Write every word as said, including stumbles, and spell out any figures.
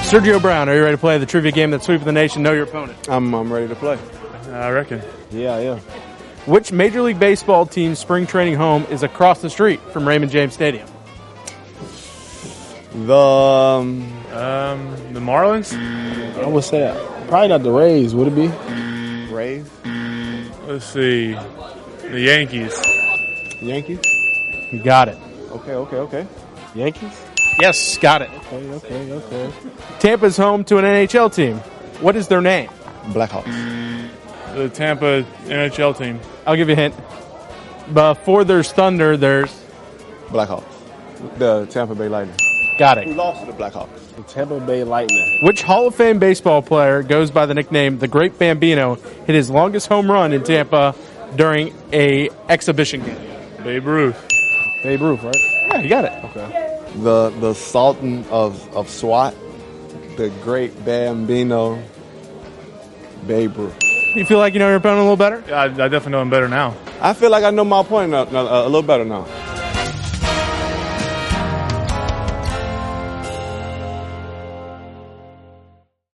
Sergio Brown, are you ready to play the trivia game that's sweeping the nation? Know your opponent. I'm I'm ready to play. I reckon. Yeah, yeah. Which Major League Baseball team's spring training home is across the street from Raymond James Stadium? The um, Um, the Marlins? I would say probably not the Rays. Would it be Rays? Let's see. The Yankees. Yankees? You got it. Okay, okay, okay. Yankees? Yes, got it. Okay, okay, okay. Tampa's home to an N H L team. What is their name? Blackhawks. The Tampa N H L team. I'll give you a hint. Before there's Thunder, there's... Blackhawks. The Tampa Bay Lightning. Got Who it. lost to the Blackhawks? The Tampa Bay Lightning. Which Hall of Fame baseball player goes by the nickname The Great Bambino hit his longest home run in Tampa during a exhibition game? Babe Ruth. Babe Ruth, right? Yeah, you got it. Okay. The the Sultan of, of SWAT, the Great Bambino, Babe Ruth. You feel like you know your opponent a little better? Yeah, I, I definitely know him better now. I feel like I know my opponent a, a, a little better now.